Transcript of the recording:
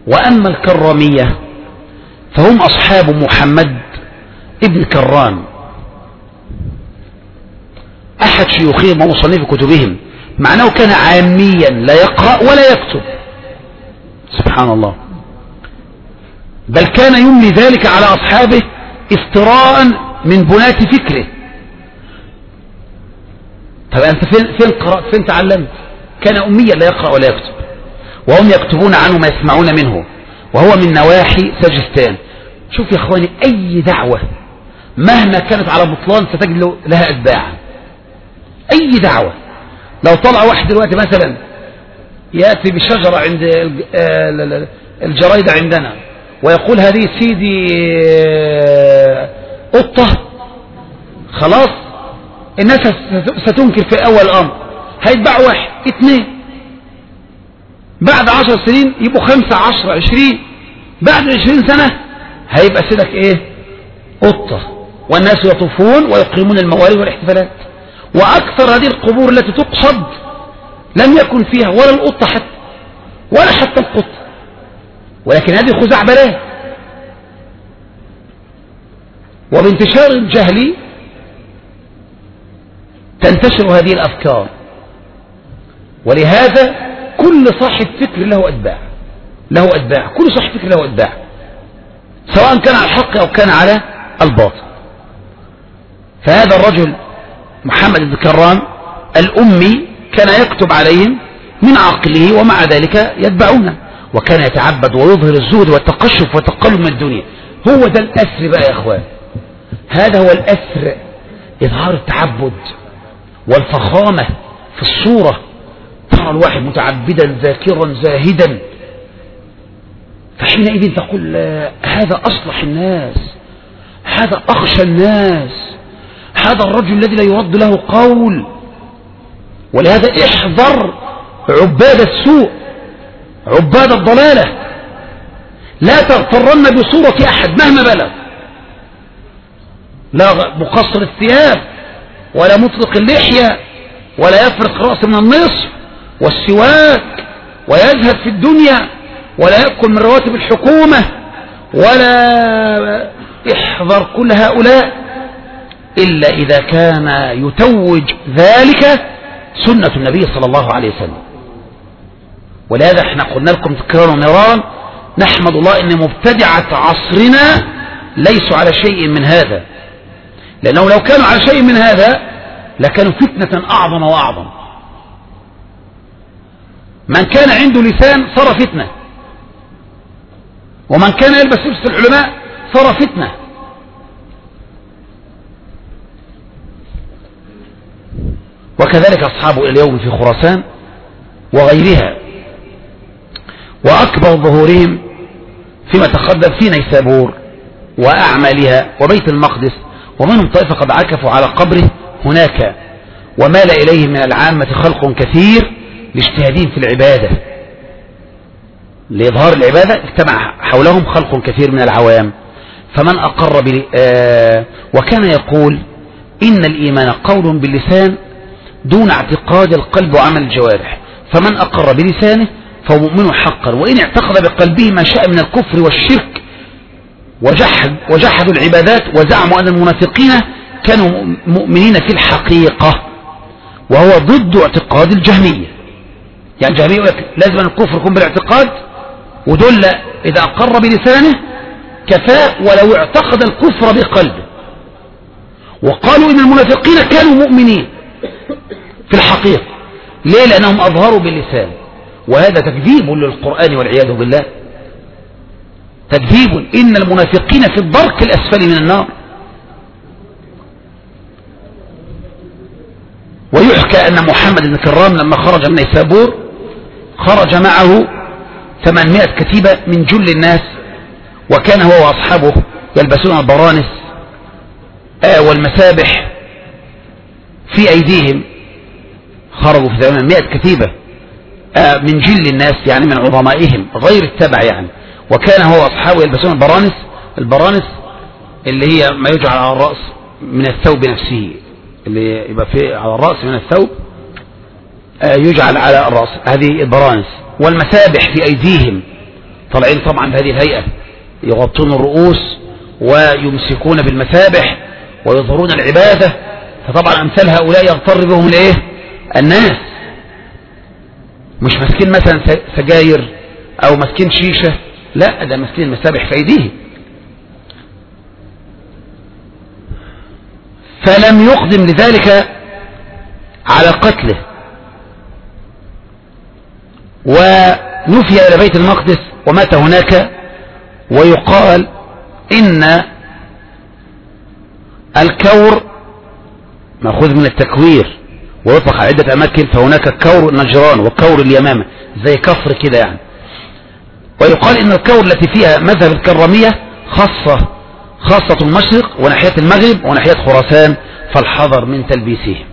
وأما الكرامية فهم أصحاب محمد ابن كرام أحد شيوخهم ومصنف كتبهم، معناه كان عاميا لا يقرأ ولا يكتب، سبحان الله، بل كان يملي ذلك على أصحابه افتراء من بنات فكره. طب أنت فين قرأت، فين تعلمت؟ كان أميا لا يقرأ ولا يكتب، وهم يكتبون عنه ما يسمعون منه، وهو من نواحي سجستان. شوف يا اخواني، أي دعوة مهما كانت على بطلان ستجد لها أتباع. أي دعوة، لو طلع واحد دلوقتي مثلا يأتي بشجرة عند الجريدة عندنا ويقول هذه سيدي قطة، خلاص الناس ستنكر في أول أمر، هيتباع واحد اثنين، بعد 10 سنين يبقوا 5 10 20، بعد 20 سنة هيبقى سيدك ايه؟ قطة، والناس يطوفون ويقيمون الموالد والاحتفالات. وأكثر هذه القبور التي تقصد لم يكن فيها ولا القطة حتى، ولا حتى القطة، ولكن هذه خزعبلات. وبانتشار الجهل تنتشر هذه الأفكار، ولهذا كل صاحب فكر له أتباع، له أتباع، كل صاحب فكر له أتباع، سواء كان على الحق أو كان على الباطل. فهذا الرجل محمد بن كرام الأمي كان يكتب عليهم من عقله، ومع ذلك يتبعونه، وكان يتعبد ويظهر الزهد والتقشف والتقلب من الدنيا. هو ده الأسر بقى يا أخوان، هذا هو الأسر، إظهار التعبد والفخامة في الصورة. ترى الواحد متعبدا ذاكرا زاهدا، فحينئذ تقول هذا أصلح الناس، هذا أخشى الناس، هذا الرجل الذي لا يرد له قول. ولهذا احذر عباد السوء، عباد الضلالة، لا تغترن بصورة أحد مهما بلغ، لا مقصر الثياب ولا مطلق اللحية ولا يفرق رأسه من النصف والسواك ويزهد في الدنيا ولا يأكل من رواتب الحكومة، ولا احذر كل هؤلاء إلا إذا كان يتوج ذلك سنة النبي صلى الله عليه وسلم. ولهذا احنا قلنا لكم تكرارا ومرارا، نحمد الله ان مبتدعة عصرنا ليسوا على شيء من هذا، لأنه لو كانوا على شيء من هذا لكانوا فتنة أعظم وأعظم. من كان عنده لسان صار فتنة، ومن كان يلبس لبس العلماء صار فتنة. وكذلك أصحابه اليوم في خراسان وغيرها، وأكبر ظهورهم فيما تقدم في نيسابور وأعمالها وبيت المقدس، ومنهم طائفة قد عكفوا على قبره هناك، ومال إليه من العامة خلق كثير لاجتهادهم في العبادة، لإظهار العبادة اجتمع حولهم خلق كثير من العوام. فمن أقر وكان يقول إن الإيمان قول باللسان دون اعتقاد القلب وعمل الجوارح، فمن أقر بلسانه فهو مؤمن حقا، وإن اعتقد بقلبه ما شاء من الكفر والشرك وجحدوا العبادات وزعموا أن المنافقين كانوا مؤمنين في الحقيقة، وهو ضد اعتقاد الجهمية. يعني الجهمية يقول لك لازم الكفر يكون بالاعتقاد، ودول إذا أقر بلسانه كفاء ولو اعتقد الكفر بقلبه. وقالوا إن المنافقين كانوا مؤمنين في الحقيقة. ليه؟ لأنهم أظهروا باللسان، وهذا تكذيب للقرآن والعياذ بالله، تكذيب. إن المنافقين في الدرك الأسفل من النار. ويحكى أن محمد بن كرام لما خرج من نيسابور خرج معه 800 كتيبة من جل الناس، وكان هو وأصحابه يلبسون البرانس والمسابح في أيديهم. خرجوا في 800 كتيبة من جل الناس، يعني من عظمائهم غير التبع يعني. وكان هو وأصحابه يلبسون البرانس اللي هي ما يجعل على الرأس من الثوب نفسه، اللي يبقى فيه على الرأس من الثوب يجعل على الرأس، هذه البرانس. والمسابح في أيديهم طالعين طبعا بهذه الهيئة، يغطون الرؤوس ويمسكون بالمسابح ويظهرون العبادة. فطبعا أمثال هؤلاء يغتر بهم الايه؟ الناس. مش ماسكين مثلا سجاير او ماسكين شيشة، لا، ده ماسكين المسابح في ايديه. فلم يقدم لذلك على قتله، ونفي إلى بيت المقدس ومات هناك. ويقال إن الكور مأخوذ من التكوير ويطلق على عدة أماكن، فهناك كور نجران وكور اليمامة زي كفر كده يعني. ويقال إن الكور التي فيها مذهب الكرامية خاصة المشرق وناحية المغرب وناحية خراسان، فالحذر من تلبيسهم.